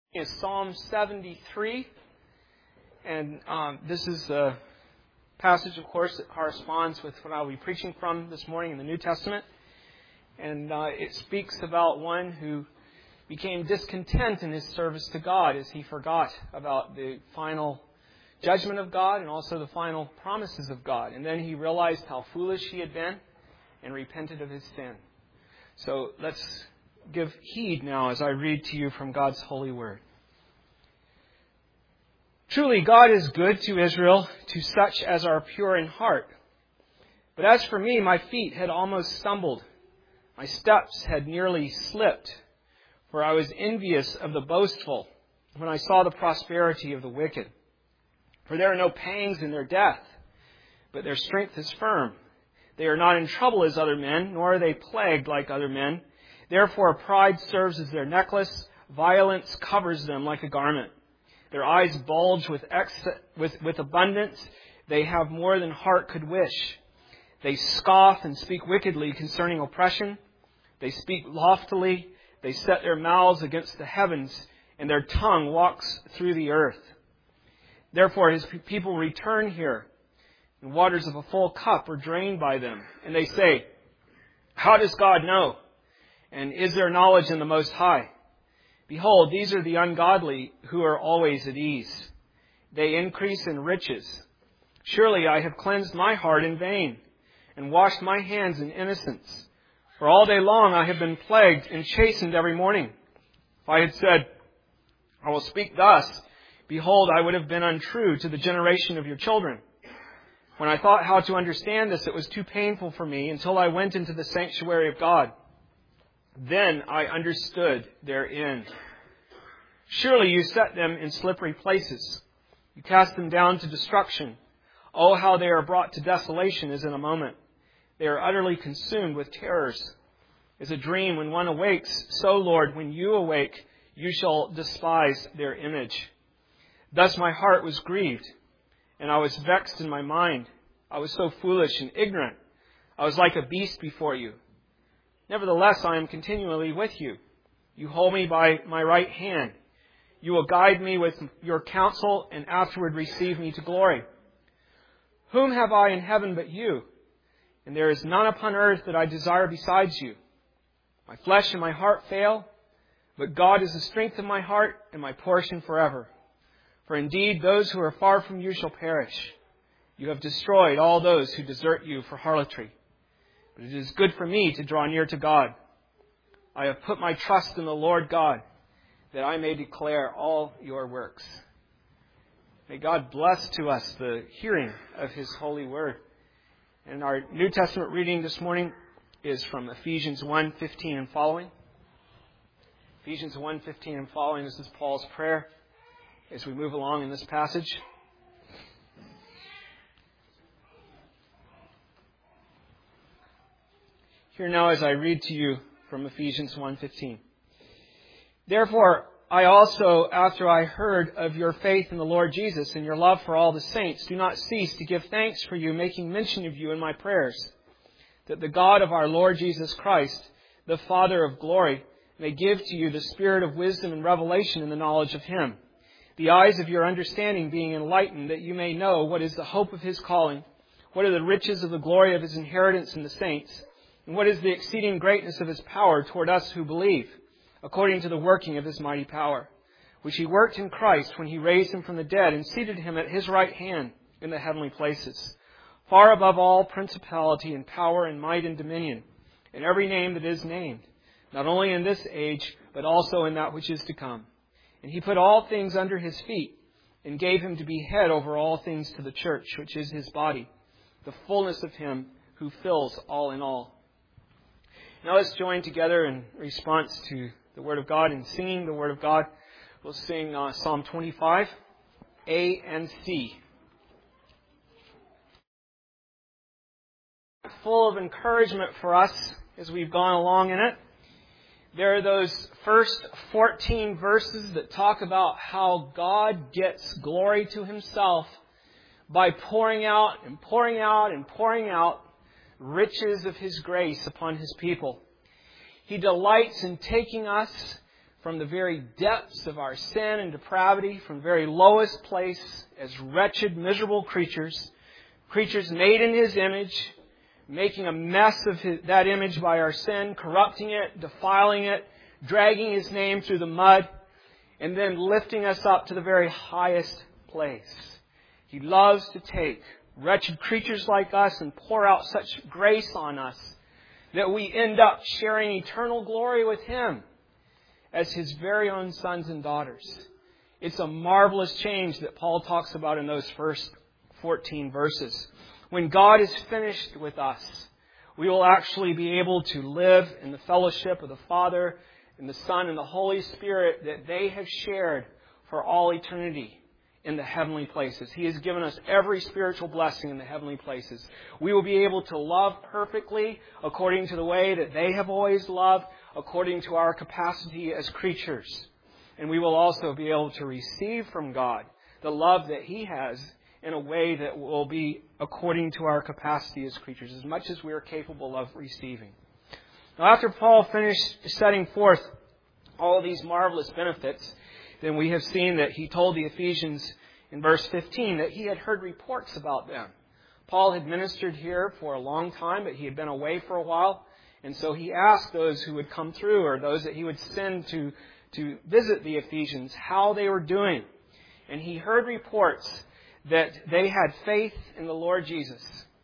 Is Psalm 73, and this is a passage, of course, that corresponds with what I'll be preaching from this morning in the New Testament. And it speaks about one who became discontent in his service to God as he forgot about the final judgment of God and also the final promises of God. And then he realized how foolish he had been and repented of his sin. So let's give heed now as I read to you from God's holy word. Truly, God is good to Israel, to such as are pure in heart. But as for me, my feet had almost stumbled. My steps had nearly slipped, for I was envious of the boastful when I saw the prosperity of the wicked. For there are no pangs in their death, but their strength is firm. They are not in trouble as other men, nor are they plagued like other men. Therefore, pride serves as their necklace. Violence covers them like a garment. Their eyes bulge with abundance. They have more than heart could wish. They scoff and speak wickedly concerning oppression. They speak loftily. They set their mouths against the heavens, and their tongue walks through the earth. Therefore, his people return here, and waters of a full cup are drained by them. And they say, how does God know? And is there knowledge in the Most High? Behold, these are the ungodly who are always at ease. They increase in riches. Surely I have cleansed my heart in vain and washed my hands in innocence. For all day long I have been plagued and chastened every morning. If I had said, I will speak thus, behold, I would have been untrue to the generation of your children. When I thought how to understand this, it was too painful for me until I went into the sanctuary of God. Then I understood their end. Surely you set them in slippery places. You cast them down to destruction. Oh, how they are brought to desolation as in a moment. They are utterly consumed with terrors. As a dream when one awakes, so, Lord, when you awake, you shall despise their image. Thus my heart was grieved, and I was vexed in my mind. I was so foolish and ignorant. I was like a beast before you. Nevertheless, I am continually with you. You hold me by my right hand. You will guide me with your counsel and afterward receive me to glory. Whom have I in heaven but you? And there is none upon earth that I desire besides you. My flesh and my heart fail, but God is the strength of my heart and my portion forever. For indeed, those who are far from you shall perish. You have destroyed all those who desert you for harlotry. But it is good for me to draw near to God. I have put my trust in the Lord God, that I may declare all your works. May God bless to us the hearing of His holy word. And our New Testament reading this morning is from Ephesians 1:15 and following. Ephesians 1:15 and following. This is Paul's prayer as we move along in this passage. Hear now as I read to you from Ephesians 1:15. Therefore, I also, after I heard of your faith in the Lord Jesus and your love for all the saints, do not cease to give thanks for you, making mention of you in my prayers, that the God of our Lord Jesus Christ, the Father of glory, may give to you the spirit of wisdom and revelation in the knowledge of Him, the eyes of your understanding being enlightened, that you may know what is the hope of His calling, what are the riches of the glory of His inheritance in the saints, and what is the exceeding greatness of His power toward us who believe, according to the working of His mighty power, which He worked in Christ when He raised Him from the dead and seated Him at His right hand in the heavenly places, far above all principality and power and might and dominion, and every name that is named, not only in this age, but also in that which is to come. And He put all things under His feet, and gave Him to be head over all things to the church, which is His body, the fullness of Him who fills all in all. Now let's join together in response to the Word of God and singing the Word of God. We'll sing Psalm 25, A and C. Full of encouragement for us as we've gone along in it. There are those first 14 verses that talk about how God gets glory to Himself by pouring out and pouring out and pouring out riches of His grace upon His people. He delights in taking us from the very depths of our sin and depravity, from the very lowest place as wretched, miserable creatures made in His image, making a mess of that image by our sin, corrupting it, defiling it, dragging His name through the mud, and then lifting us up to the very highest place. He loves to take wretched creatures like us and pour out such grace on us that we end up sharing eternal glory with Him as His very own sons and daughters. It's a marvelous change that Paul talks about in those first 14 verses. When God is finished with us, we will actually be able to live in the fellowship of the Father and the Son and the Holy Spirit that they have shared for all eternity in the heavenly places. He has given us every spiritual blessing in the heavenly places. We will be able to love perfectly according to the way that they have always loved, according to our capacity as creatures. And we will also be able to receive from God the love that He has in a way that will be according to our capacity as creatures, as much as we are capable of receiving. Now, after Paul finished setting forth all of these marvelous benefits, then we have seen that he told the Ephesians in verse 15 that he had heard reports about them. Paul had ministered here for a long time, but he had been away for a while. And so he asked those who would come through, or those that he would send to visit the Ephesians, how they were doing. And he heard reports that they had faith in the Lord Jesus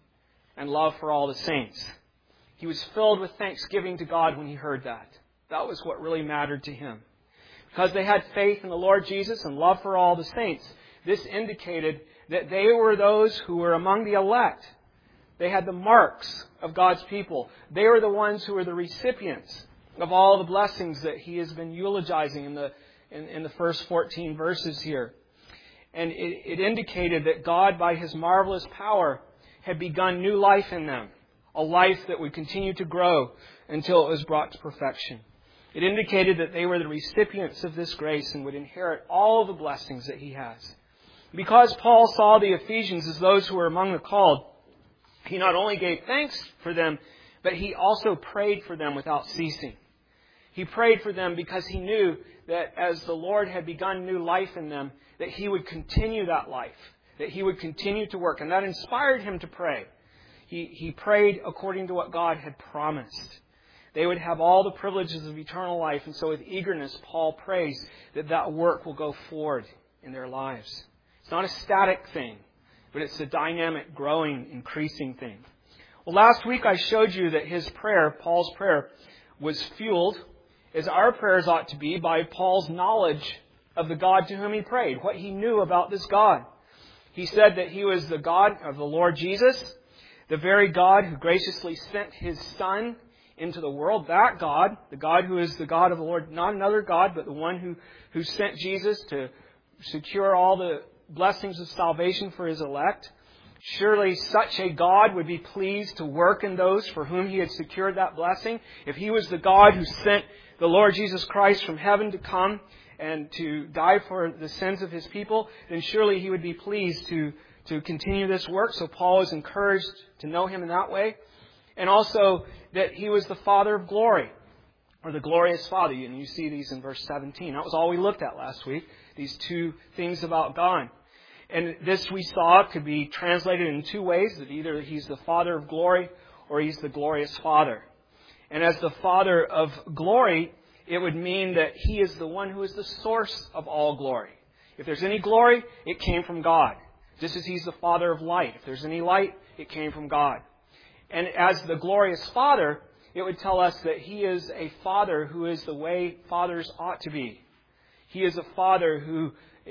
and love for all the saints. He was filled with thanksgiving to God when he heard that. That was what really mattered to him. Because they had faith in the Lord Jesus and love for all the saints, this indicated that they were those who were among the elect. They had the marks of God's people. They were the ones who were the recipients of all the blessings that he has been eulogizing in the first 14 verses here. And it indicated that God, by His marvelous power, had begun new life in them. A life that would continue to grow until it was brought to perfection. It indicated that they were the recipients of this grace and would inherit all of the blessings that He has. Because Paul saw the Ephesians as those who were among the called, he not only gave thanks for them, but he also prayed for them without ceasing. He prayed for them because he knew that as the Lord had begun new life in them, that He would continue that life, that He would continue to work. And that inspired him to pray. He prayed according to what God had promised. They would have all the privileges of eternal life. And so with eagerness, Paul prays that that work will go forward in their lives. It's not a static thing, but it's a dynamic, growing, increasing thing. Well, last week I showed you that his prayer, Paul's prayer, was fueled, as our prayers ought to be, by Paul's knowledge of the God to whom he prayed, what he knew about this God. He said that He was the God of the Lord Jesus, the very God who graciously sent His Son into the world. That God, the God who is the God of the Lord, not another God, but the one who sent Jesus to secure all the blessings of salvation for His elect. Surely such a God would be pleased to work in those for whom He had secured that blessing. If He was the God who sent the Lord Jesus Christ from heaven to come and to die for the sins of His people, then surely He would be pleased to continue this work. So Paul is encouraged to know Him in that way. And also that He was the Father of glory, or the glorious Father. And you see these in verse 17. That was all we looked at last week, these two things about God. And this we saw could be translated in two ways, that either He's the Father of glory or He's the glorious Father. And as the Father of glory, it would mean that He is the one who is the source of all glory. If there's any glory, it came from God. Just as He's the Father of light. If there's any light, it came from God. And as the glorious Father, it would tell us that He is a Father who is the way fathers ought to be. He is a Father who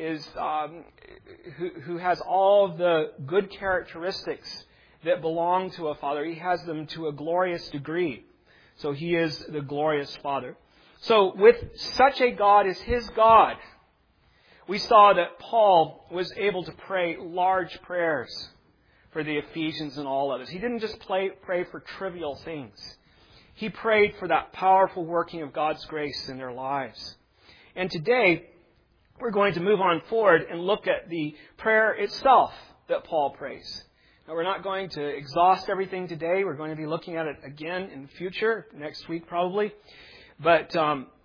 has all of the good characteristics that belong to a father. He has them to a glorious degree. So He is the glorious Father. So with such a God as His God, we saw that Paul was able to pray large prayers for the Ephesians and all others. He didn't just pray for trivial things. He prayed for that powerful working of God's grace in their lives. And today, we're going to move on forward and look at the prayer itself that Paul prays. Now, we're not going to exhaust everything today. We're going to be looking at it again in the future, next week probably. But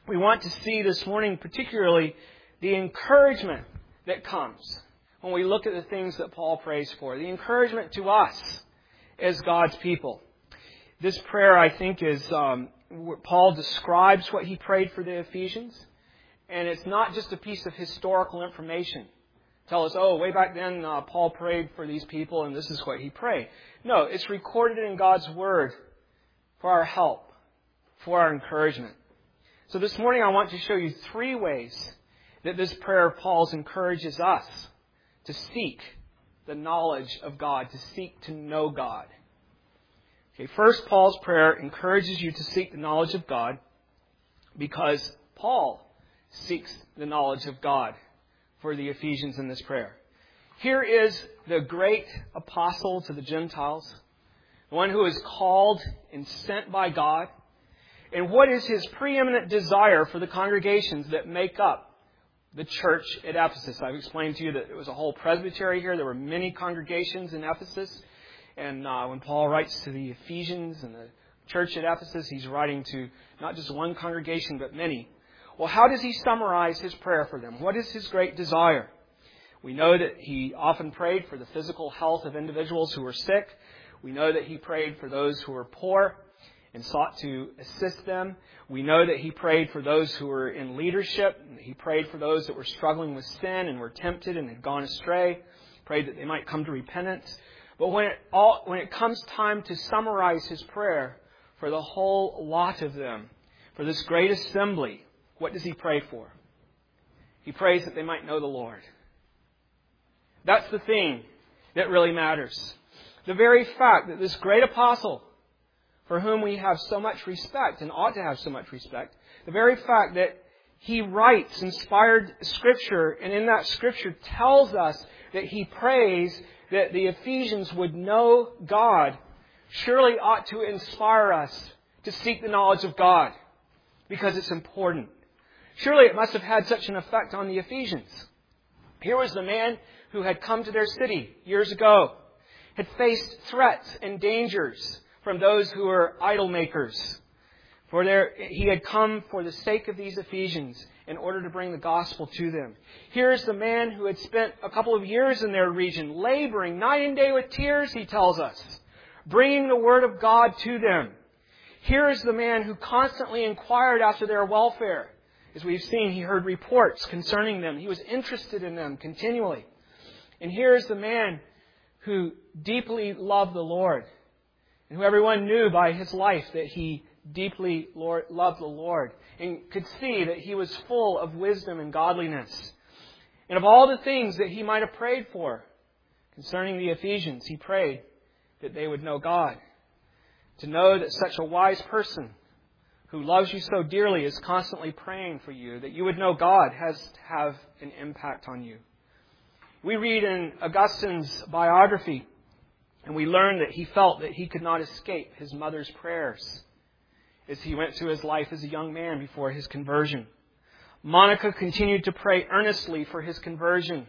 we want to see this morning particularly the encouragement that comes when we look at the things that Paul prays for. The encouragement to us as God's people. This prayer, I think, is Paul describes what he prayed for the Ephesians. And it's not just a piece of historical information. Tell us, way back then Paul prayed for these people and this is what he prayed. No, it's recorded in God's Word for our help, for our encouragement. So this morning I want to show you 3 ways that this prayer of Paul's encourages us to seek the knowledge of God, to seek to know God. Okay, first, Paul's prayer encourages you to seek the knowledge of God because Paul seeks the knowledge of God for the Ephesians in this prayer. Here is the great apostle to the Gentiles, the one who is called and sent by God. And what is his preeminent desire for the congregations that make up the church at Ephesus? I've explained to you that it was a whole presbytery here. There were many congregations in Ephesus. And when Paul writes to the Ephesians and the church at Ephesus, he's writing to not just one congregation, but many. Well, how does he summarize his prayer for them? What is his great desire? We know that he often prayed for the physical health of individuals who were sick. We know that he prayed for those who were poor and sought to assist them. We know that he prayed for those who were in leadership. He prayed for those that were struggling with sin and were tempted and had gone astray. Prayed that they might come to repentance. But when it comes time to summarize his prayer for the whole lot of them, for this great assembly, what does he pray for? He prays that they might know the Lord. That's the thing that really matters. The very fact that this great apostle, for whom we have so much respect and ought to have so much respect, the very fact that he writes inspired Scripture, and in that Scripture tells us that he prays that the Ephesians would know God, surely ought to inspire us to seek the knowledge of God, because it's important. Surely it must have had such an effect on the Ephesians. Here was the man who had come to their city years ago, had faced threats and dangers from those who were idol makers. He had come for the sake of these Ephesians in order to bring the gospel to them. Here's the man who had spent a couple of years in their region, laboring night and day with tears, he tells us, bringing the word of God to them. Here is the man who constantly inquired after their welfare. As we've seen, he heard reports concerning them. He was interested in them continually. And here is the man who deeply loved the Lord, and who everyone knew by his life that he deeply loved the Lord, and could see that he was full of wisdom and godliness. And of all the things that he might have prayed for concerning the Ephesians, he prayed that they would know God. To know that such a wise person who loves you so dearly is constantly praying for you, that you would know God, has to have an impact on you. We read in Augustine's biography, and we learn that he felt that he could not escape his mother's prayers as he went through his life as a young man before his conversion. Monica continued to pray earnestly for his conversion,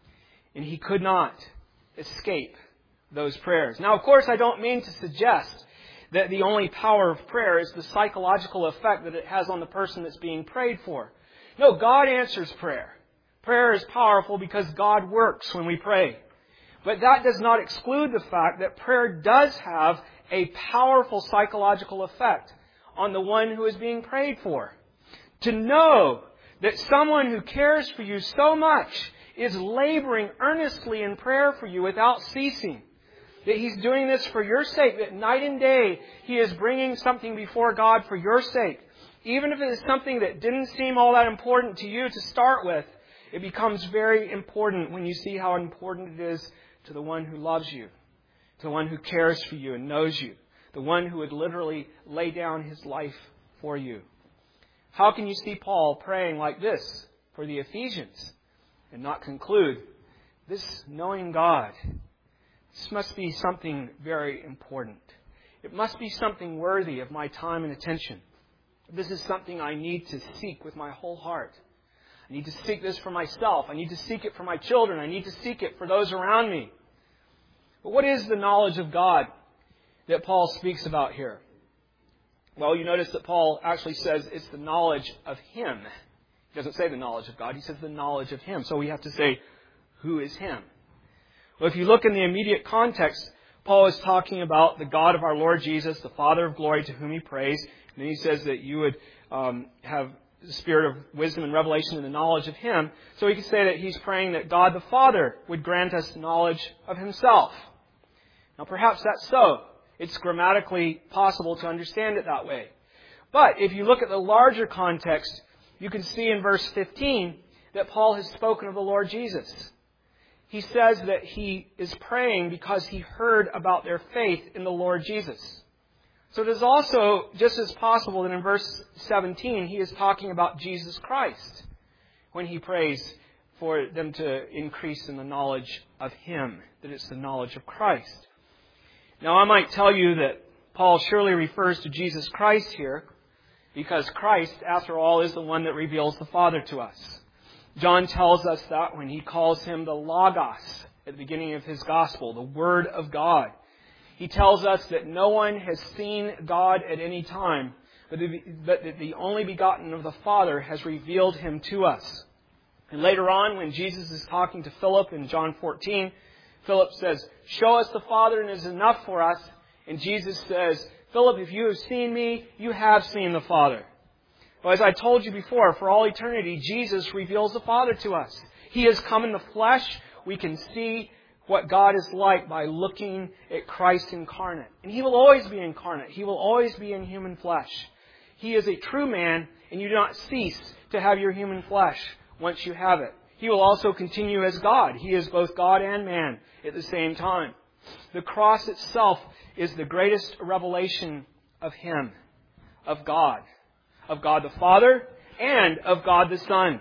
and he could not escape those prayers. Now, of course, I don't mean to suggest that the only power of prayer is the psychological effect that it has on the person that's being prayed for. No, God answers prayer. Prayer is powerful because God works when we pray. But that does not exclude the fact that prayer does have a powerful psychological effect on the one who is being prayed for. To know that someone who cares for you so much is laboring earnestly in prayer for you without ceasing. That he's doing this for your sake, that night and day he is bringing something before God for your sake. Even if it is something that didn't seem all that important to you to start with, it becomes very important when you see how important it is to the one who loves you, to the one who cares for you and knows you, the one who would literally lay down his life for you. How can you see Paul praying like this for the Ephesians and not conclude, this knowing God, this must be something very important. It must be something worthy of my time and attention. This is something I need to seek with my whole heart. I need to seek this for myself. I need to seek it for my children. I need to seek it for those around me. But what is the knowledge of God that Paul speaks about here? Well, you notice that Paul actually says it's the knowledge of Him. He doesn't say the knowledge of God. He says the knowledge of Him. So we have to say, who is Him? Well, if you look in the immediate context, Paul is talking about the God of our Lord Jesus, the Father of glory, to whom He prays. And then he says that you would have the spirit of wisdom and revelation and the knowledge of Him. So we could say that he's praying that God the Father would grant us knowledge of Himself. Now perhaps that's so. It's grammatically possible to understand it that way. But if you look at the larger context, you can see in verse 15 that Paul has spoken of the Lord Jesus. He says that he is praying because he heard about their faith in the Lord Jesus. So it is also just as possible that in verse 17 he is talking about Jesus Christ when he prays for them to increase in the knowledge of Him, that it's the knowledge of Christ. Now I might tell you that Paul surely refers to Jesus Christ here because Christ, after all, is the one that reveals the Father to us. John tells us that when he calls Him the Logos at the beginning of his Gospel, the Word of God. He tells us that no one has seen God at any time, but that the only begotten of the Father has revealed Him to us. And later on, when Jesus is talking to Philip in John 14, Philip says, "Show us the Father and it is enough for us." And Jesus says, "Philip, if you have seen me, you have seen the Father." Well, as I told you before, for all eternity, Jesus reveals the Father to us. He has come in the flesh. We can see what God is like by looking at Christ incarnate. And He will always be incarnate. He will always be in human flesh. He is a true man, and you do not cease to have your human flesh once you have it. He will also continue as God. He is both God and man at the same time. The cross itself is the greatest revelation of Him, of God the Father, and of God the Son.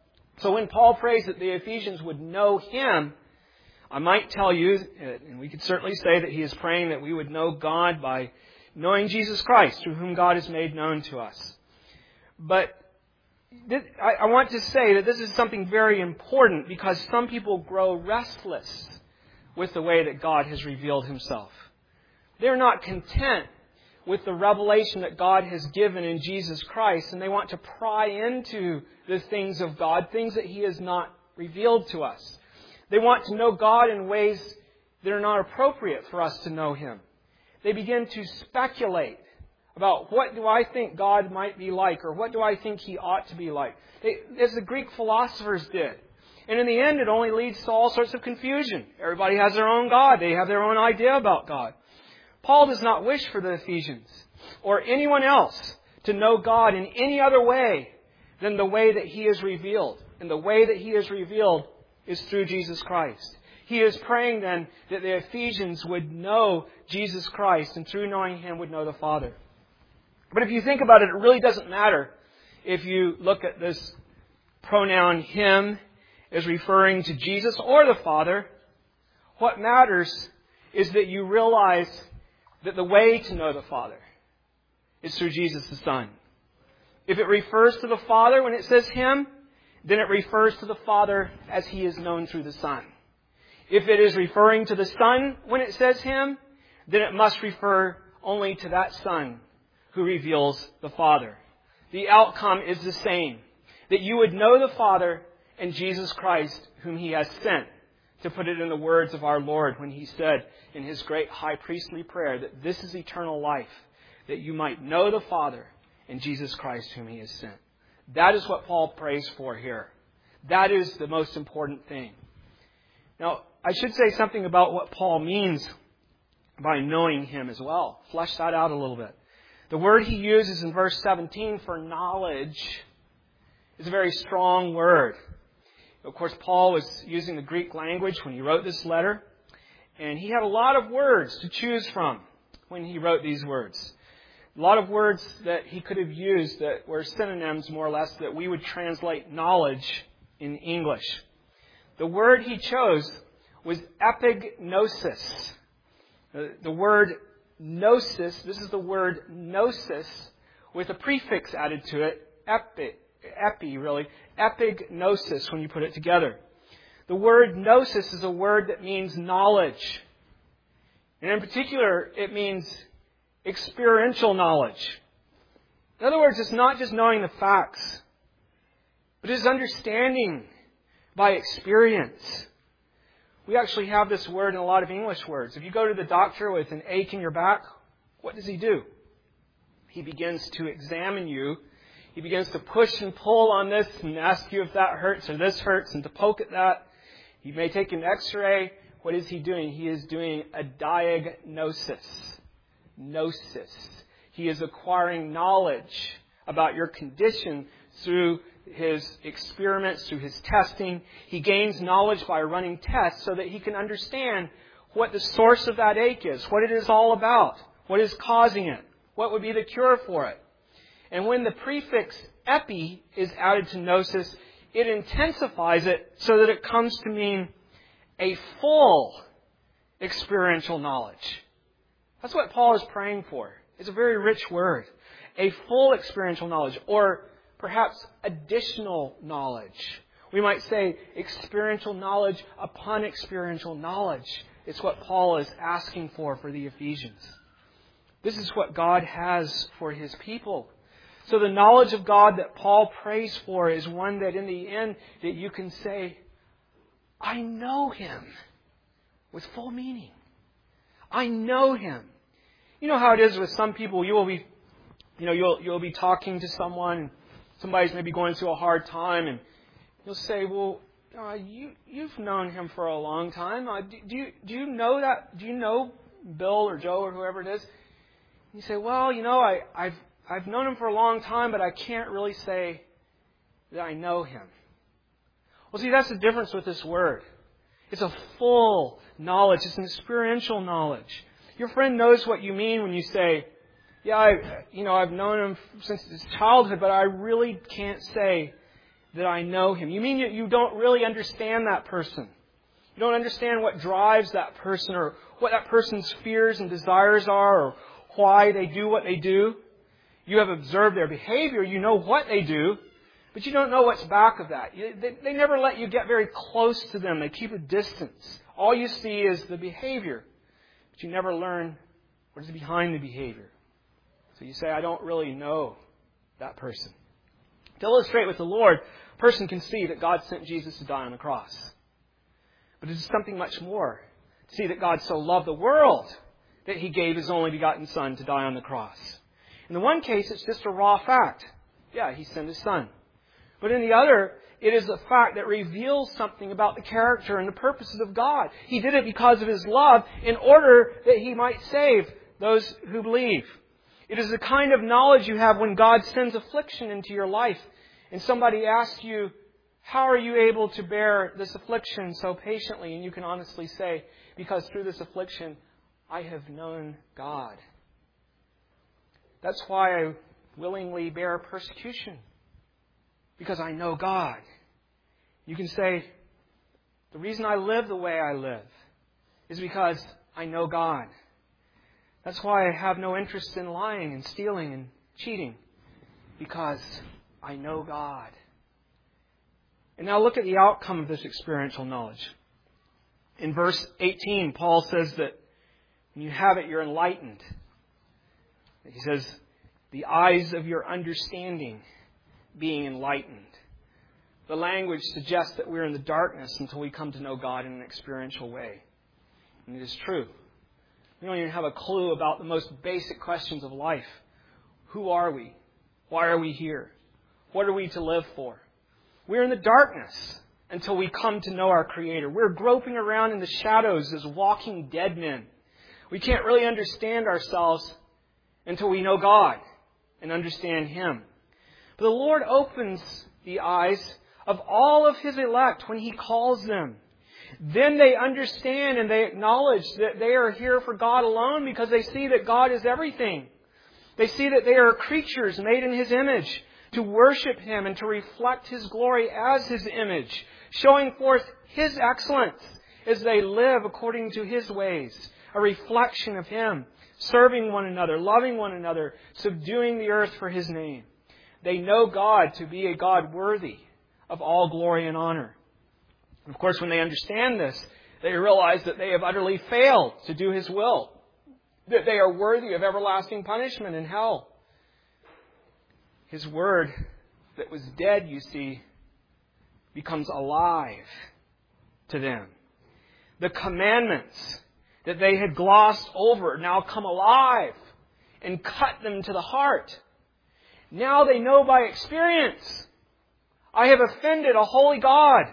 So when Paul prays that the Ephesians would know Him, I might tell you, and we could certainly say that he is praying that we would know God by knowing Jesus Christ, through whom God is made known to us. But I want to say that this is something very important because some people grow restless with the way that God has revealed Himself. They're not content with the revelation that God has given in Jesus Christ, and they want to pry into the things of God, things that He has not revealed to us. They want to know God in ways that are not appropriate for us to know Him. They begin to speculate about what do I think God might be like, or what do I think He ought to be like, as the Greek philosophers did. And in the end, it only leads to all sorts of confusion. Everybody has their own God. They have their own idea about God. Paul does not wish for the Ephesians or anyone else to know God in any other way than the way that He is revealed. And the way that He is revealed is through Jesus Christ. He is praying then that the Ephesians would know Jesus Christ and through knowing Him would know the Father. But if you think about it, it really doesn't matter if you look at this pronoun Him as referring to Jesus or the Father. What matters is that you realize that the way to know the Father is through Jesus the Son. If it refers to the Father when it says Him, then it refers to the Father as He is known through the Son. If it is referring to the Son when it says Him, then it must refer only to that Son who reveals the Father. The outcome is the same, that you would know the Father and Jesus Christ whom He has sent, to put it in the words of our Lord when He said in His great high priestly prayer that this is eternal life, that you might know the Father and Jesus Christ whom He has sent. That is what Paul prays for here. That is the most important thing. Now, I should say something about what Paul means by knowing Him as well. Flesh that out a little bit. The word he uses in verse 17 for knowledge is a very strong word. Of course, Paul was using the Greek language when he wrote this letter, and he had a lot of words to choose from when he wrote these words. A lot of words that he could have used that were synonyms, more or less, that we would translate knowledge in English. The word he chose was epignosis. The word gnosis, this is the word gnosis with a prefix added to it, epignosis when you put it together. The word gnosis is a word that means knowledge. And in particular, it means experiential knowledge. In other words, it's not just knowing the facts, but it's understanding by experience. We actually have this word in a lot of English words. If you go to the doctor with an ache in your back, what does he do? He begins to examine you. He begins to push and pull on this and ask you if that hurts or this hurts and to poke at that. He may take an x-ray. What is he doing? He is doing a diagnosis. He is acquiring knowledge about your condition through his experiments, through his testing. He gains knowledge by running tests so that he can understand what the source of that ache is, what it is all about, what is causing it, what would be the cure for it. And when the prefix epi is added to gnosis, it intensifies it so that it comes to mean a full experiential knowledge. That's what Paul is praying for. It's a very rich word. A full experiential knowledge, or perhaps additional knowledge. We might say experiential knowledge upon experiential knowledge. It's what Paul is asking for the Ephesians. This is what God has for His people. So the knowledge of God that Paul prays for is one that in the end that you can say, I know Him, with full meaning. I know Him. You know how it is with some people. You'll be talking to someone. Somebody's maybe going through a hard time, and you'll say, "Well, you've known him for a long time. Do you know that? Do you know Bill or Joe or whoever it is?" And you say, "Well, I've known him for a long time, but I can't really say that I know him." Well, see, that's the difference with this word. It's a full knowledge. It's an experiential knowledge. Your friend knows what you mean when you say, "Yeah, I've known him since his childhood, but I really can't say that I know him." You mean you don't really understand that person. You don't understand what drives that person or what that person's fears and desires are or why they do what they do. You have observed their behavior. You know what they do, but you don't know what's back of that. They never let you get very close to them. They keep a distance. All you see is the behavior, but you never learn what is behind the behavior. So you say, I don't really know that person. To illustrate with the Lord, a person can see that God sent Jesus to die on the cross. But it is something much more. To see that God so loved the world that He gave His only begotten Son to die on the cross. In the one case, it's just a raw fact. Yeah, He sent His Son. But in the other, it is a fact that reveals something about the character and the purposes of God. He did it because of His love in order that He might save those who believe. It is the kind of knowledge you have when God sends affliction into your life and somebody asks you, how are you able to bear this affliction so patiently? And you can honestly say, because through this affliction, I have known God. That's why I willingly bear persecution, because I know God. You can say, the reason I live the way I live is because I know God. That's why I have no interest in lying and stealing and cheating, because I know God. And now look at the outcome of this experiential knowledge. In verse 18, Paul says that when you have it, you're enlightened. He says, the eyes of your understanding being enlightened. The language suggests that we're in the darkness until we come to know God in an experiential way. And it is true. We don't even have a clue about the most basic questions of life. Who are we? Why are we here? What are we to live for? We're in the darkness until we come to know our Creator. We're groping around in the shadows as walking dead men. We can't really understand ourselves until we know God and understand Him. But the Lord opens the eyes of all of His elect when He calls them. Then they understand and they acknowledge that they are here for God alone because they see that God is everything. They see that they are creatures made in His image to worship Him and to reflect His glory as His image, showing forth His excellence as they live according to His ways, a reflection of Him, serving one another, loving one another, subduing the earth for His name. They know God to be a God worthy of all glory and honor. Of course, when they understand this, they realize that they have utterly failed to do His will, that they are worthy of everlasting punishment in hell. His Word that was dead, you see, becomes alive to them. The commandments that they had glossed over now come alive and cut them to the heart. Now they know by experience, I have offended a holy God.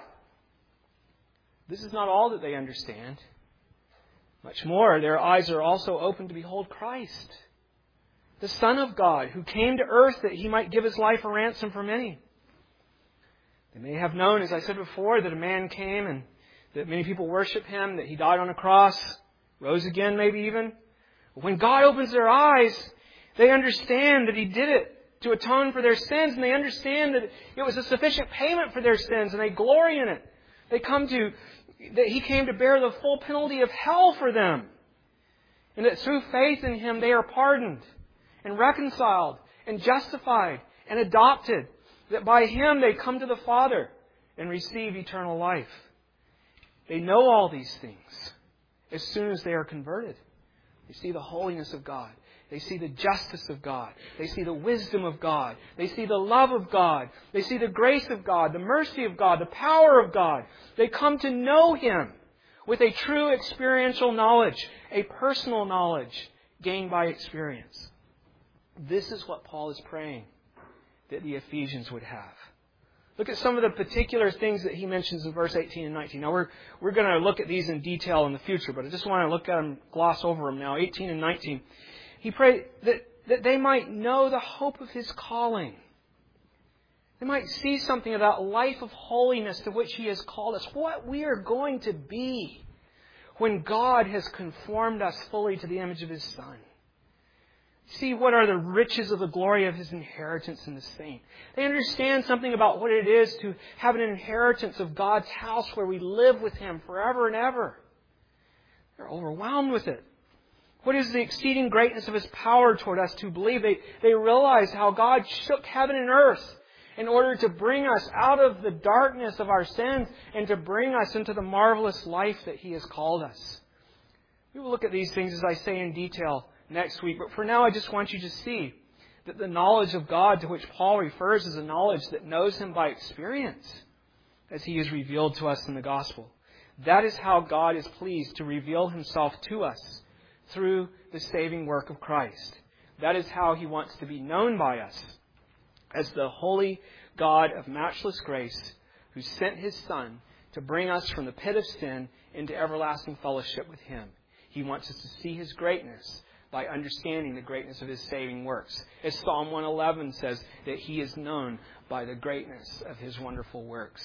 This is not all that they understand. Much more, their eyes are also open to behold Christ, the Son of God, who came to earth that He might give His life a ransom for many. They may have known, as I said before, that a man came and that many people worship Him, that He died on a cross, rose again maybe even. But when God opens their eyes, they understand that He did it to atone for their sins, and they understand that it was a sufficient payment for their sins, and they glory in it. They come to that He came to bear the full penalty of hell for them, and that through faith in Him they are pardoned and reconciled and justified and adopted, that by Him they come to the Father and receive eternal life. They know all these things as soon as they are converted. They see the holiness of God. They see the justice of God. They see the wisdom of God. They see the love of God. They see the grace of God, the mercy of God, the power of God. They come to know Him with a true experiential knowledge, a personal knowledge gained by experience. This is what Paul is praying that the Ephesians would have. Look at some of the particular things that he mentions in verse 18 and 19. Now, we're going to look at these in detail in the future, but I just want to look at them, gloss over them now. 18 and 19. He prayed that they might know the hope of His calling. They might see something of that life of holiness to which He has called us. What we are going to be when God has conformed us fully to the image of His Son. See what are the riches of the glory of His inheritance in the saint. They understand something about what it is to have an inheritance of God's house where we live with Him forever and ever. They're overwhelmed with it. What is the exceeding greatness of His power toward us to believe? They realize how God shook heaven and earth in order to bring us out of the darkness of our sins and to bring us into the marvelous life that He has called us. We will look at these things, as I say, in detail next week. But for now, I just want you to see that the knowledge of God to which Paul refers is a knowledge that knows Him by experience as He is revealed to us in the gospel. That is how God is pleased to reveal Himself to us through the saving work of Christ. That is how He wants to be known by us as the holy God of matchless grace who sent His Son to bring us from the pit of sin into everlasting fellowship with Him. He wants us to see His greatness by understanding the greatness of His saving works. As Psalm 111 says, that He is known by the greatness of His wonderful works.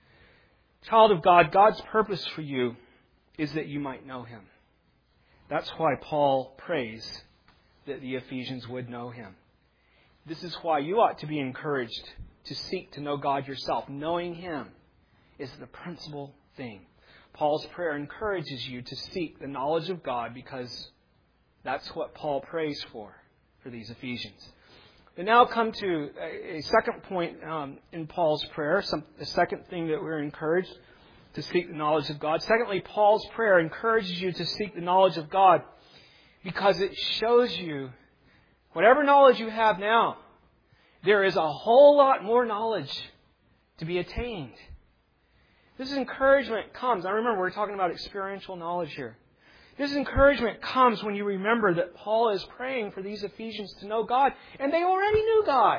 Child of God, God's purpose for you is that you might know Him. That's why Paul prays that the Ephesians would know Him. This is why you ought to be encouraged to seek to know God yourself. Knowing Him is the principal thing. Paul's prayer encourages you to seek the knowledge of God because that's what Paul prays for these Ephesians. We now come to a second point in Paul's prayer, the second thing that we're encouraged to seek the knowledge of God. Secondly, Paul's prayer encourages you to seek the knowledge of God because it shows you whatever knowledge you have now, there is a whole lot more knowledge to be attained. This encouragement comes. I remember we're talking about experiential knowledge here. This encouragement comes when you remember that Paul is praying for these Ephesians to know God, and they already knew God.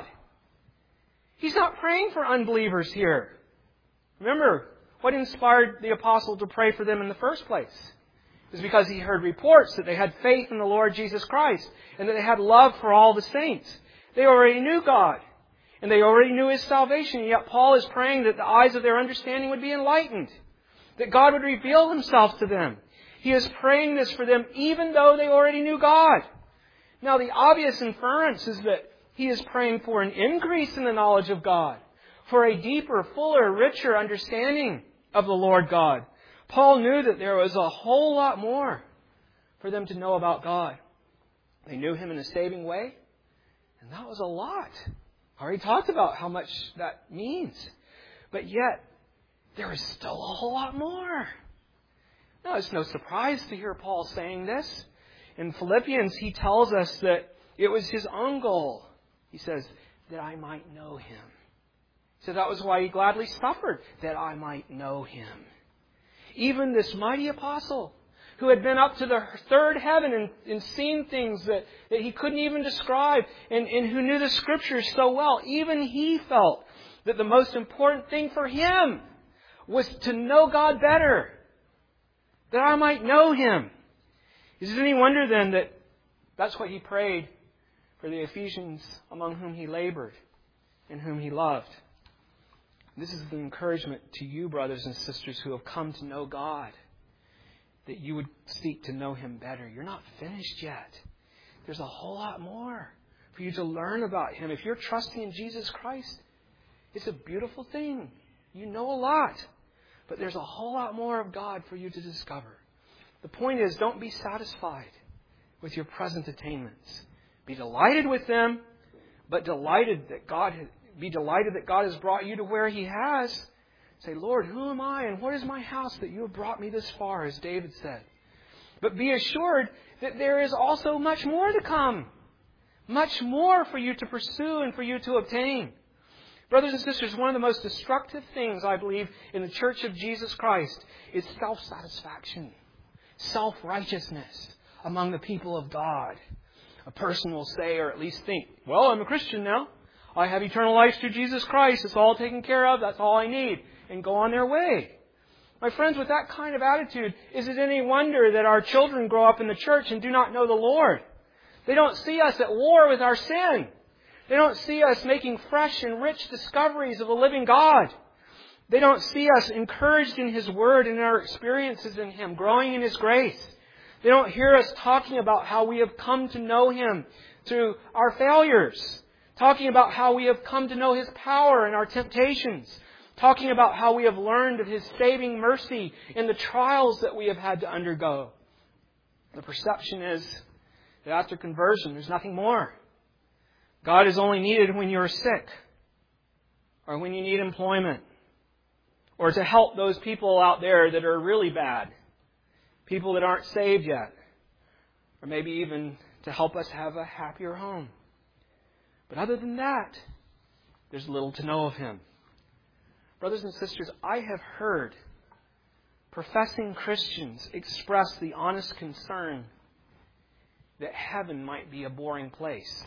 He's not praying for unbelievers here. Remember, what inspired the apostle to pray for them in the first place? It was because he heard reports that they had faith in the Lord Jesus Christ and that they had love for all the saints. They already knew God, and they already knew His salvation, and yet Paul is praying that the eyes of their understanding would be enlightened, that God would reveal Himself to them. He is praying this for them even though they already knew God. Now, the obvious inference is that he is praying for an increase in the knowledge of God, for a deeper, fuller, richer understanding of the Lord God. Paul knew that there was a whole lot more for them to know about God. They knew Him in a saving way, and that was a lot. I already talked about how much that means. But yet, there is still a whole lot more. Now, it's no surprise to hear Paul saying this. In Philippians, he tells us that it was his own goal. He says, that I might know Him. So that was why He gladly suffered, that I might know Him. Even this mighty apostle, who had been up to the third heaven and seen things that he couldn't even describe, and who knew the Scriptures so well, even he felt that the most important thing for him was to know God better, that I might know Him. Is it any wonder then that that's what he prayed for the Ephesians among whom he labored and whom he loved? This is the encouragement to you, brothers and sisters, who have come to know God, that you would seek to know Him better. You're not finished yet. There's a whole lot more for you to learn about Him. If you're trusting in Jesus Christ, it's a beautiful thing. You know a lot. But there's a whole lot more of God for you to discover. The point is, don't be satisfied with your present attainments. Be delighted with them, but be delighted that God has brought you to where He has. Say, Lord, who am I and what is my house that you have brought me this far, as David said. But be assured that there is also much more to come. Much more for you to pursue and for you to obtain. Brothers and sisters, one of the most destructive things, I believe, in the Church of Jesus Christ is self-satisfaction, self-righteousness among the people of God. A person will say, or at least think, well, I'm a Christian now. I have eternal life through Jesus Christ. It's all taken care of. That's all I need. And go on their way. My friends, with that kind of attitude, is it any wonder that our children grow up in the church and do not know the Lord? They don't see us at war with our sin. They don't see us making fresh and rich discoveries of a living God. They don't see us encouraged in His Word and in our experiences in Him, growing in His grace. They don't hear us talking about how we have come to know Him through our failures. Talking about how we have come to know His power in our temptations. Talking about how we have learned of His saving mercy in the trials that we have had to undergo. The perception is that after conversion, there's nothing more. God is only needed when you're sick, or when you need employment, or to help those people out there that are really bad, people that aren't saved yet, or maybe even to help us have a happier home. But other than that, there's little to know of Him. Brothers and sisters, I have heard professing Christians express the honest concern that heaven might be a boring place.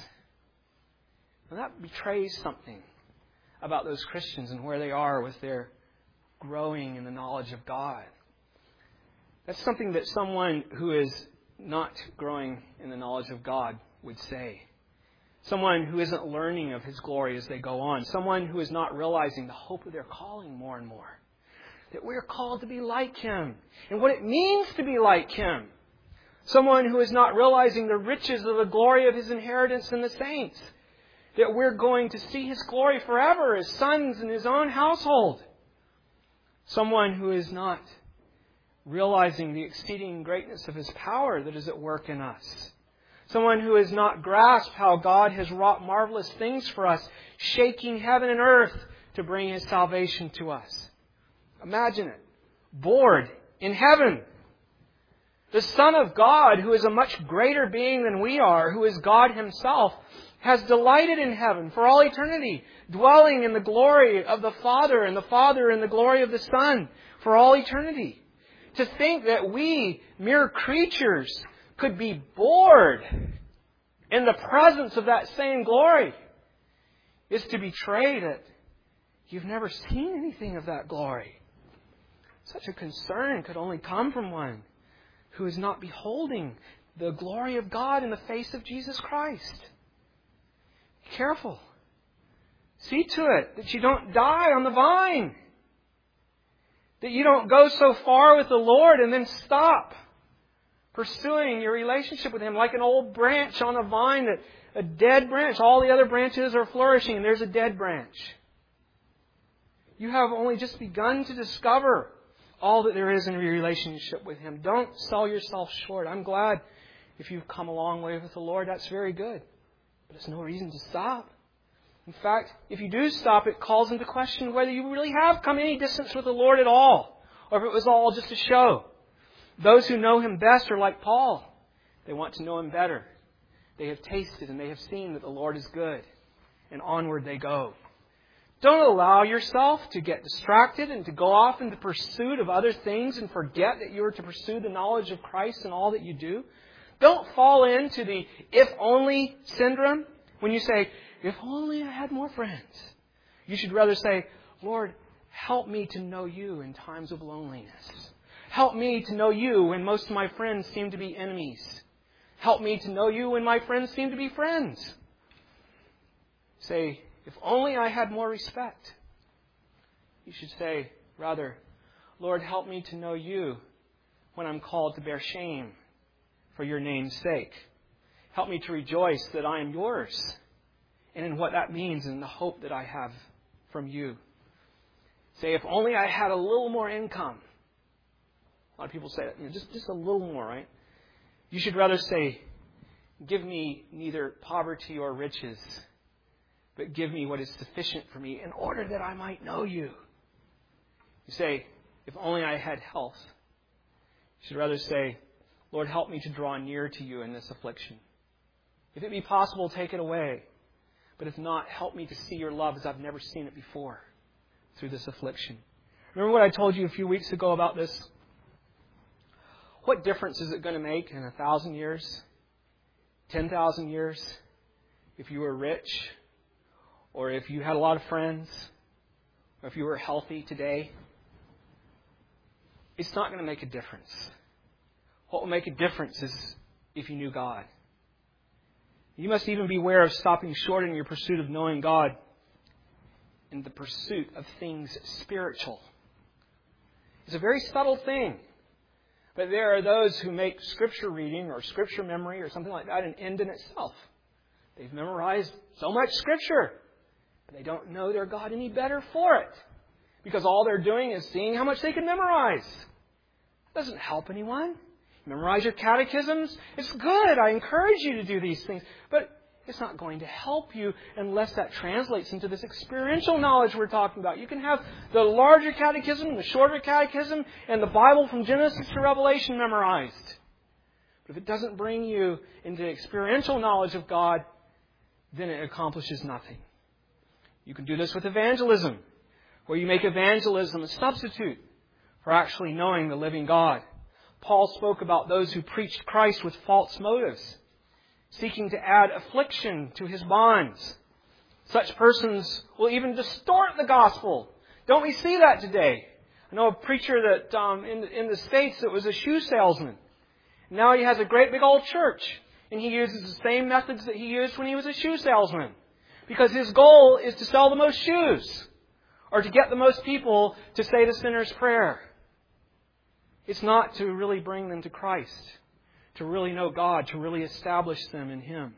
And that betrays something about those Christians and where they are with their growing in the knowledge of God. That's something that someone who is not growing in the knowledge of God would say. Someone who isn't learning of His glory as they go on. Someone who is not realizing the hope of their calling more and more. That we're called to be like Him. And what it means to be like Him. Someone who is not realizing the riches of the glory of His inheritance in the saints. That we're going to see His glory forever as sons in His own household. Someone who is not realizing the exceeding greatness of His power that is at work in us. Someone who has not grasped how God has wrought marvelous things for us, shaking heaven and earth to bring His salvation to us. Imagine it. Bored in heaven. The Son of God, who is a much greater being than we are, who is God Himself, has delighted in heaven for all eternity, dwelling in the glory of the Father, and the Father in the glory of the Son for all eternity. To think that we, mere creatures, could be bored in the presence of that same glory is to betray that you've never seen anything of that glory. Such a concern could only come from one who is not beholding the glory of God in the face of Jesus Christ. Be careful. See to it that you don't die on the vine. That you don't go so far with the Lord and then stop pursuing your relationship with Him like an old branch on a vine, that a dead branch. All the other branches are flourishing and there's a dead branch. You have only just begun to discover all that there is in your relationship with Him. Don't sell yourself short. I'm glad if you've come a long way with the Lord. That's very good. But it's no reason to stop. In fact, if you do stop, it calls into question whether you really have come any distance with the Lord at all, or if it was all just a show. Those who know Him best are like Paul. They want to know Him better. They have tasted and they have seen that the Lord is good. and onward they go. Don't allow yourself to get distracted and to go off in the pursuit of other things and forget that you are to pursue the knowledge of Christ in all that you do. Don't fall into the if-only syndrome when you say, if only I had more friends. You should rather say, Lord, help me to know you in times of loneliness. Help me to know you when most of my friends seem to be enemies. Help me to know you when my friends seem to be friends. Say, if only I had more respect. You should say, rather, Lord, help me to know you when I'm called to bear shame for your name's sake. Help me to rejoice that I am yours and in what that means and the hope that I have from you. Say, if only I had a little more income. A lot of people say that, just a little more, right? You should rather say, give me neither poverty or riches, but give me what is sufficient for me in order that I might know you. You say, if only I had health. You should rather say, Lord, help me to draw near to you in this affliction. If it be possible, take it away. But if not, help me to see your love as I've never seen it before through this affliction. Remember what I told you a few weeks ago about this? What difference is it going to make in 1,000 years, 10,000 years, if you were rich, or if you had a lot of friends, or if you were healthy today? It's not going to make a difference. What will make a difference is if you knew God. You must even beware of stopping short in your pursuit of knowing God in the pursuit of things spiritual. It's a very subtle thing. But there are those who make Scripture reading or Scripture memory or something like that an end in itself. They've memorized so much Scripture, but they don't know their God any better for it. Because all they're doing is seeing how much they can memorize. It doesn't help anyone. Memorize your catechisms. It's good. I encourage you to do these things. But it's not going to help you unless that translates into this experiential knowledge we're talking about. You can have the larger catechism, the shorter catechism, and the Bible from Genesis to Revelation memorized. But if it doesn't bring you into experiential knowledge of God, then it accomplishes nothing. You can do this with evangelism, where you make evangelism a substitute for actually knowing the living God. Paul spoke about those who preached Christ with false motives, seeking to add affliction to his bonds. Such persons will even distort the gospel. Don't we see that today? I know a preacher that in the States that was a shoe salesman. Now he has a great big old church, and he uses the same methods that he used when he was a shoe salesman. Because his goal is to sell the most shoes, or to get the most people to say the sinner's prayer. It's not to really bring them to Christ, to really know God, to really establish them in Him.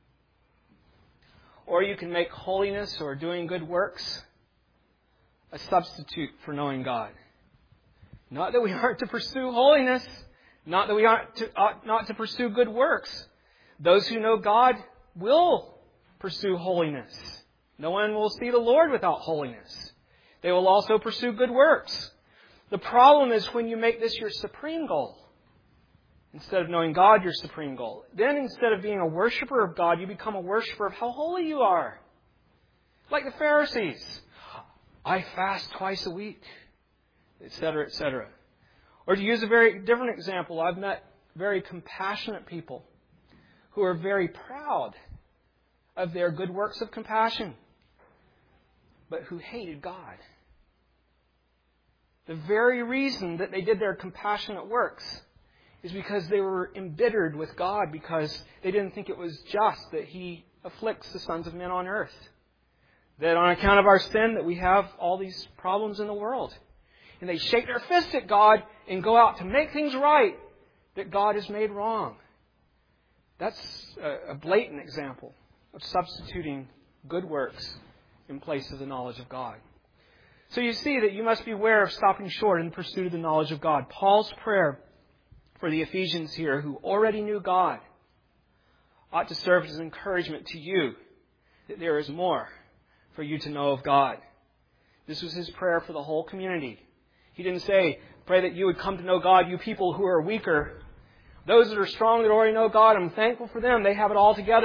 Or you can make holiness or doing good works a substitute for knowing God. Not that we aren't to pursue holiness, not that we ought not to pursue good works. Those who know God will pursue holiness. No one will see the Lord without holiness. They will also pursue good works. The problem is when you make this your supreme goal. Instead of knowing God, your supreme goal. Then instead of being a worshiper of God, you become a worshiper of how holy you are. Like the Pharisees. I fast twice a week, etc., etc. Or to use a very different example, I've met very compassionate people who are very proud of their good works of compassion, but who hated God. The very reason that they did their compassionate works is because they were embittered with God because they didn't think it was just that He afflicts the sons of men on earth. That on account of our sin that we have all these problems in the world. And they shake their fist at God and go out to make things right that God has made wrong. That's a blatant example of substituting good works in place of the knowledge of God. So you see that you must beware of stopping short in the pursuit of the knowledge of God. Paul's prayer for the Ephesians here, who already knew God, ought to serve as an encouragement to you that there is more for you to know of God. This was his prayer for the whole community. He didn't say, pray that you would come to know God, you people who are weaker. Those that are strong that already know God, I'm thankful for them. They have it all together.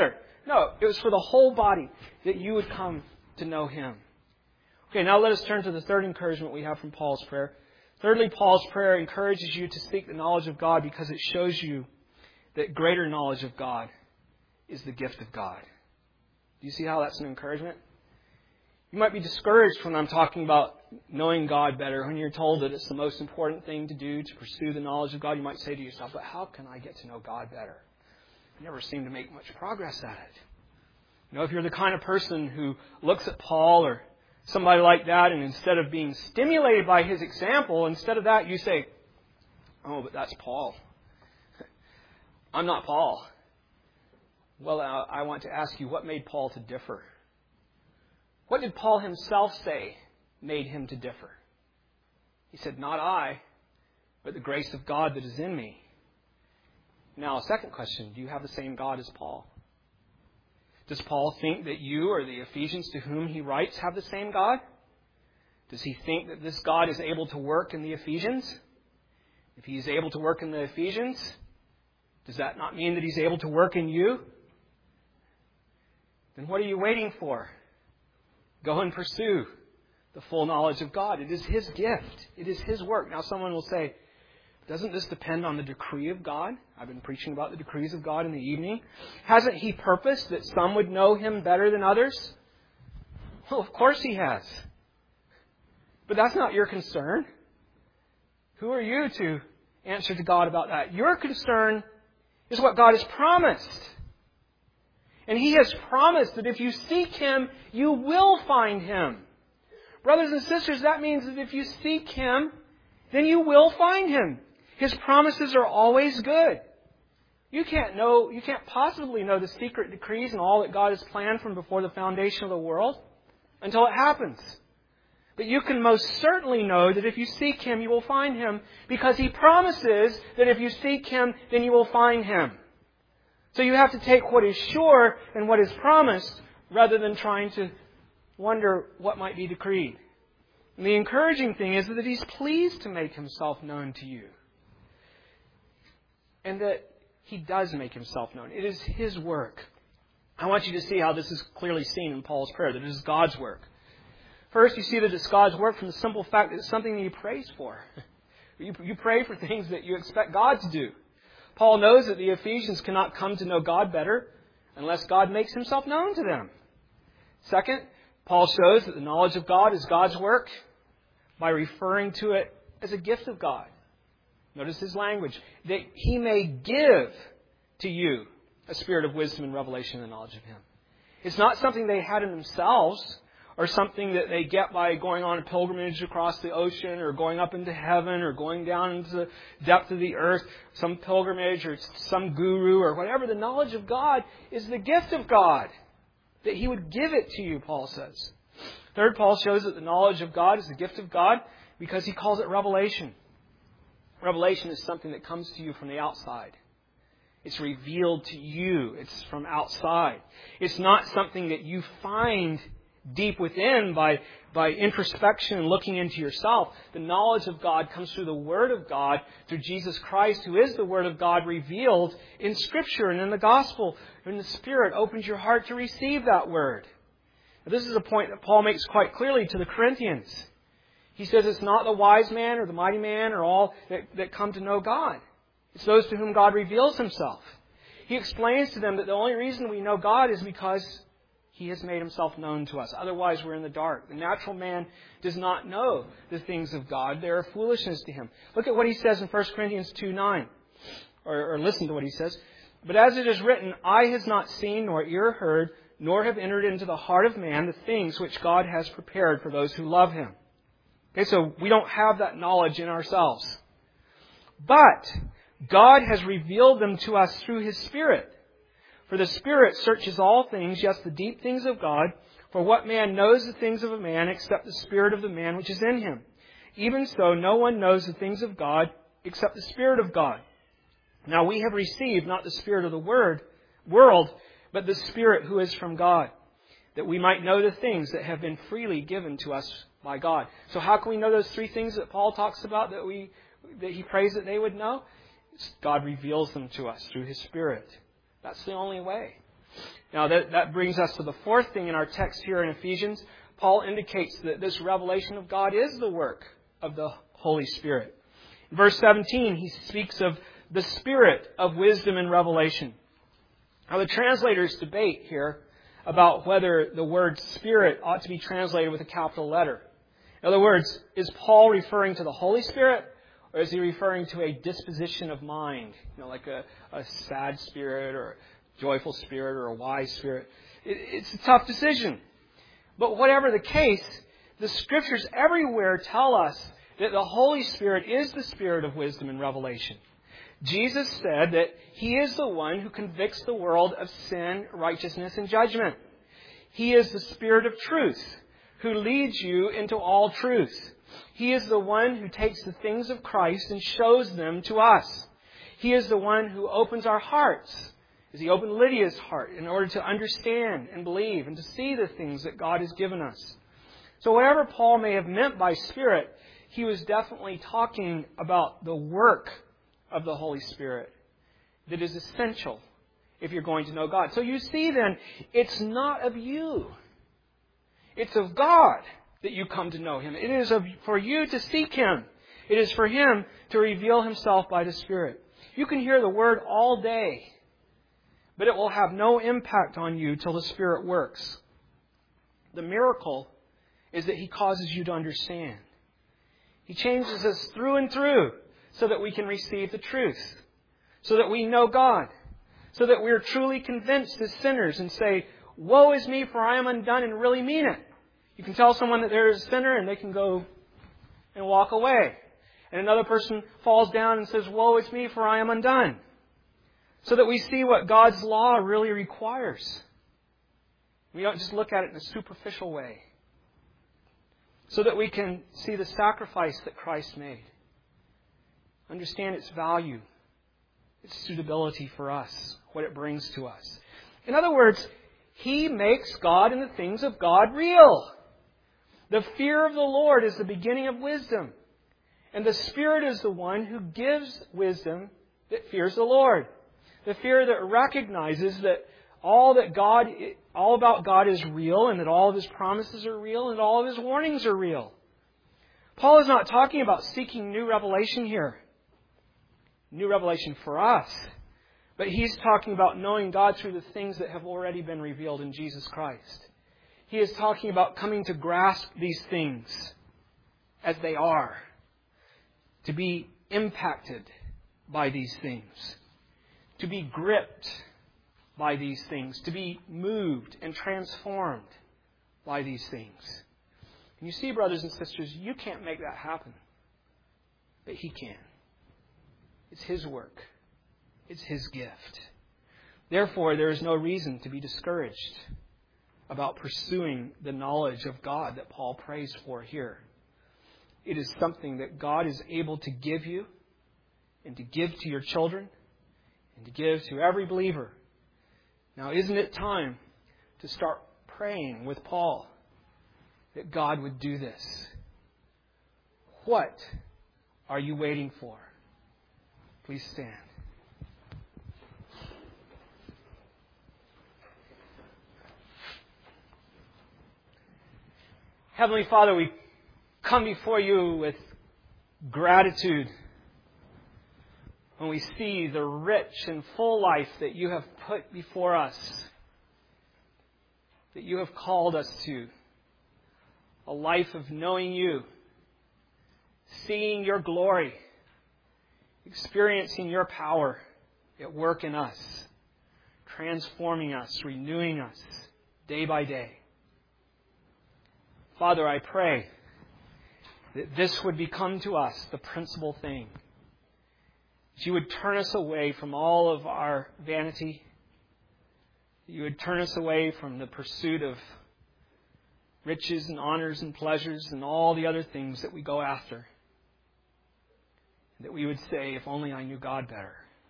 No, it was for the whole body that you would come to know Him. Okay, now let us turn to the third encouragement we have from Paul's prayer. Thirdly, Paul's prayer encourages you to seek the knowledge of God because it shows you that greater knowledge of God is the gift of God. Do you see how that's an encouragement? You might be discouraged when I'm talking about knowing God better. When you're told that it's the most important thing to do to pursue the knowledge of God, you might say to yourself, but how can I get to know God better? I never seem to make much progress at it. You know, if you're the kind of person who looks at Paul or somebody like that, and instead of being stimulated by his example, instead of that you say, oh, but that's Paul. I'm not Paul. Well, I want to ask you, what made Paul to differ? What did Paul himself say made him to differ? He said, not I, but the grace of God that is in me. Now, second question, do you have the same God as Paul? Does Paul think that you or the Ephesians to whom he writes have the same God? Does he think that this God is able to work in the Ephesians? If he is able to work in the Ephesians, does that not mean that he's able to work in you? Then what are you waiting for? Go and pursue the full knowledge of God. It is His gift. It is His work. Now someone will say, doesn't this depend on the decree of God? I've been preaching about the decrees of God in the evening. Hasn't He purposed that some would know Him better than others? Well, of course He has. But that's not your concern. Who are you to answer to God about that? Your concern is what God has promised. And He has promised that if you seek Him, you will find Him. Brothers and sisters, that means that if you seek Him, then you will find Him. His promises are always good. You can't possibly know the secret decrees and all that God has planned from before the foundation of the world until it happens. But you can most certainly know that if you seek Him, you will find Him, because He promises that if you seek Him, then you will find Him. So you have to take what is sure and what is promised rather than trying to wonder what might be decreed. And the encouraging thing is that He's pleased to make Himself known to you. And that He does make Himself known. It is His work. I want you to see how this is clearly seen in Paul's prayer, that it is God's work. First, you see that it's God's work from the simple fact that it's something that He prays for. You pray for things that you expect God to do. Paul knows that the Ephesians cannot come to know God better unless God makes Himself known to them. Second, Paul shows that the knowledge of God is God's work by referring to it as a gift of God. Notice his language. That He may give to you a spirit of wisdom and revelation and knowledge of Him. It's not something they had in themselves, or something that they get by going on a pilgrimage across the ocean, or going up into heaven, or going down into the depth of the earth, some pilgrimage, or some guru, or whatever. The knowledge of God is the gift of God. That He would give it to you, Paul says. Third, Paul shows that the knowledge of God is the gift of God because he calls it revelation. Revelation is something that comes to you from the outside. It's revealed to you. It's from outside. It's not something that you find deep within by introspection and looking into yourself. The knowledge of God comes through the Word of God, through Jesus Christ, who is the Word of God revealed in Scripture and in the Gospel. And the Spirit opens your heart to receive that Word. Now, this is a point that Paul makes quite clearly to the Corinthians. He says it's not the wise man or the mighty man or all that come to know God. It's those to whom God reveals Himself. He explains to them that the only reason we know God is because He has made Himself known to us. Otherwise, we're in the dark. The natural man does not know the things of God. They are foolishness to him. Look at what he says in 1 Corinthians 2:9. Or listen to what he says. But as it is written, eye has not seen, nor ear heard, nor have entered into the heart of man the things which God has prepared for those who love Him. Okay, so we don't have that knowledge in ourselves. But God has revealed them to us through His Spirit. For the Spirit searches all things, yes, the deep things of God. For what man knows the things of a man except the spirit of the man which is in him? Even so, no one knows the things of God except the Spirit of God. Now we have received not the spirit of the world, but the Spirit who is from God, that we might know the things that have been freely given to us by God. So how can we know those three things that Paul talks about that he prays that they would know? God reveals them to us through His Spirit. That's the only way. Now that brings us to the fourth thing in our text here in Ephesians. Paul indicates that this revelation of God is the work of the Holy Spirit. In verse 17, he speaks of the spirit of wisdom and revelation. Now the translators debate here about whether the word spirit ought to be translated with a capital letter. In other words, is Paul referring to the Holy Spirit, or is he referring to a disposition of mind? Like a sad spirit or a joyful spirit or a wise spirit. It's a tough decision. But whatever the case, the Scriptures everywhere tell us that the Holy Spirit is the spirit of wisdom and revelation. Jesus said that He is the one who convicts the world of sin, righteousness, and judgment. He is the Spirit of truth who leads you into all truth. He is the one who takes the things of Christ and shows them to us. He is the one who opens our hearts, as He opened Lydia's heart, in order to understand and believe and to see the things that God has given us. So whatever Paul may have meant by Spirit, he was definitely talking about the work of the Holy Spirit that is essential if you're going to know God. So you see then, it's not of you. It's of God that you come to know Him. It is for you to seek Him. It is for Him to reveal Himself by the Spirit. You can hear the Word all day, but it will have no impact on you till the Spirit works. The miracle is that He causes you to understand. He changes us through and through so that we can receive the truth, so that we know God, so that we are truly convinced as sinners and say, "Woe is me, for I am undone," and really mean it. You can tell someone that they're a sinner and they can go and walk away. And another person falls down and says, "Woe is me, for I am undone." So that we see what God's law really requires. We don't just look at it in a superficial way. So that we can see the sacrifice that Christ made. Understand its value, its suitability for us, what it brings to us. In other words, He makes God and the things of God real. The fear of the Lord is the beginning of wisdom. And the Spirit is the one who gives wisdom that fears the Lord. The fear that recognizes that all about God is real, and that all of His promises are real, and all of His warnings are real. Paul is not talking about seeking new revelation here. New revelation for us. But he's talking about knowing God through the things that have already been revealed in Jesus Christ. He is talking about coming to grasp these things as they are. To be impacted by these things. To be gripped by these things. To be moved and transformed by these things. And you see, brothers and sisters, you can't make that happen. But He can. It's His work. It's His gift. Therefore, there is no reason to be discouraged about pursuing the knowledge of God that Paul prays for here. It is something that God is able to give you and to give to your children and to give to every believer. Now, isn't it time to start praying with Paul that God would do this? What are you waiting for? Please stand. Heavenly Father, we come before You with gratitude when we see the rich and full life that You have put before us, that You have called us to. A life of knowing You, seeing Your glory, experiencing Your power at work in us, transforming us, renewing us day by day. Father, I pray that this would become to us the principal thing. That You would turn us away from all of our vanity. That You would turn us away from the pursuit of riches and honors and pleasures and all the other things that we go after. That we would say, if only I knew God better.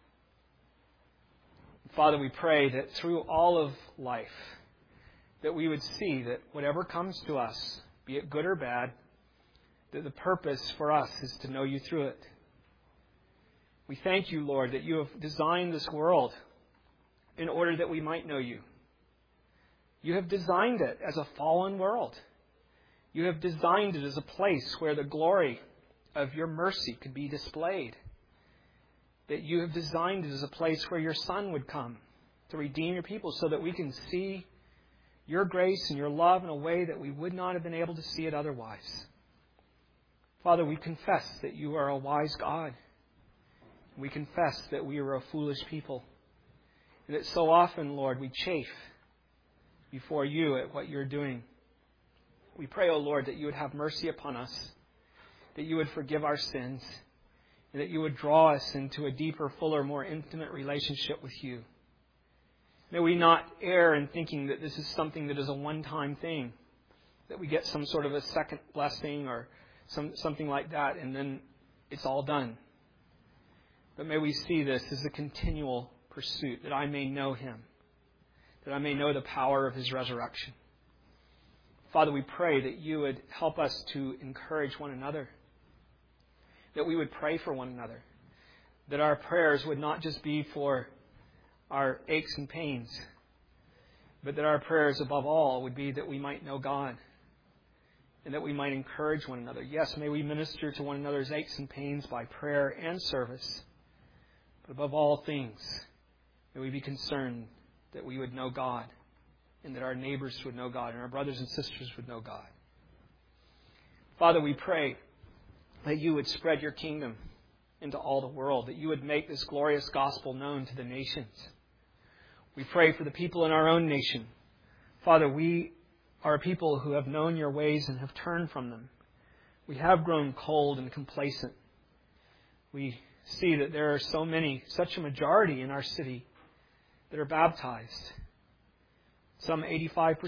Father, we pray that through all of life, that we would see that whatever comes to us, be it good or bad, that the purpose for us is to know You through it. We thank You, Lord, that You have designed this world in order that we might know You. You have designed it as a fallen world. You have designed it as a place where the glory of your mercy could be displayed. That you have designed it as a place where your Son would come to redeem your people so that we can see your grace and your love in a way that we would not have been able to see it otherwise. Father, we confess that you are a wise God. We confess that we are a foolish people. And that so often, Lord, we chafe before you at what you're doing. We pray, O Lord, that you would have mercy upon us, that you would forgive our sins, and that you would draw us into a deeper, fuller, more intimate relationship with you. May we not err in thinking that this is something that is a one-time thing, that we get some sort of a second blessing or something like that, and then it's all done. But may we see this as a continual pursuit, that I may know him, that I may know the power of his resurrection. Father, we pray that you would help us to encourage one another, that we would pray for one another, that our prayers would not just be for our aches and pains, but that our prayers above all would be that we might know God and that we might encourage one another. Yes, may we minister to one another's aches and pains by prayer and service, but above all things, may we be concerned that we would know God and that our neighbors would know God and our brothers and sisters would know God. Father, we pray that you would spread your kingdom into all the world, that you would make this glorious gospel known to the nations. We pray for the people in our own nation. Father, we are a people who have known your ways and have turned from them. We have grown cold and complacent. We see that there are such a majority in our city that are baptized, some 85%,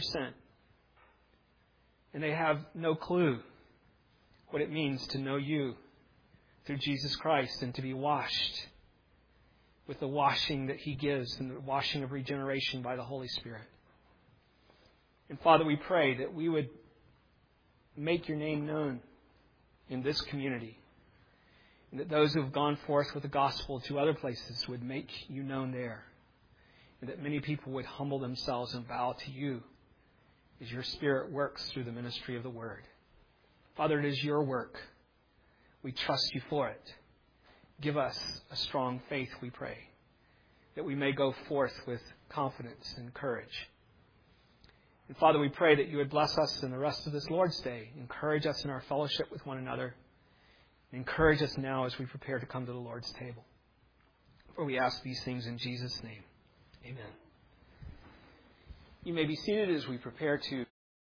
and they have no clue what it means to know you through Jesus Christ and to be washed with the washing that he gives and the washing of regeneration by the Holy Spirit. And Father, we pray that we would make your name known in this community, and that those who have gone forth with the gospel to other places would make you known there, and that many people would humble themselves and bow to you as your Spirit works through the ministry of the Word. Father, it is your work. We trust you for it. Give us a strong faith, we pray, that we may go forth with confidence and courage. And Father, we pray that you would bless us in the rest of this Lord's Day. Encourage us in our fellowship with one another. Encourage us now as we prepare to come to the Lord's table. For we ask these things in Jesus' name. Amen. You may be seated as we prepare to.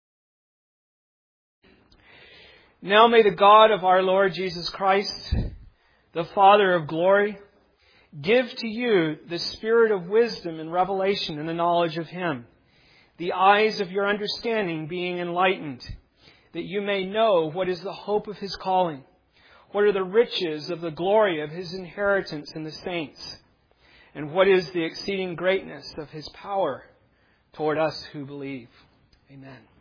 Now may the God of our Lord Jesus Christ, the Father of glory, give to you the spirit of wisdom and revelation in the knowledge of him, the eyes of your understanding being enlightened, that you may know what is the hope of his calling, what are the riches of the glory of his inheritance in the saints, and what is the exceeding greatness of his power toward us who believe. Amen.